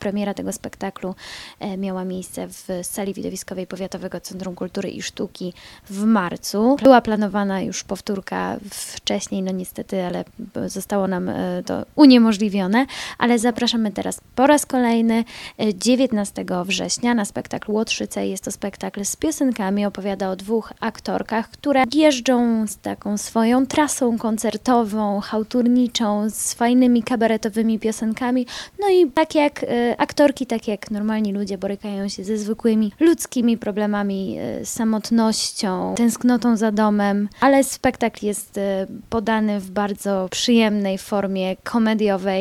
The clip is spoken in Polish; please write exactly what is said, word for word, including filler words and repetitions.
Premiera tego spektaklu miała miejsce w sali widowiskowej Powiatowego Centrum Kultury i Sztuki w marcu. Była planowana już powtórka wcześniej, no niestety, ale zostało nam to uniemożliwione, ale zapraszamy teraz po raz kolejny dziewiętnastego września na spektakl Łotrzyce. Jest to spektakl z piosenkami, opowiada o dwóch aktorkach, które jeżdżą z taką swoją trasą koncertową, chałturniczą, z fajnymi kabaretowymi piosenkami. No i tak jak y, aktorki, tak jak normalni ludzie borykają się ze zwykłymi ludzkimi problemami, y, samotnością, tęsknotą za domem, ale spektakl jest y, podany w bardzo przyjemnej formie komediowej.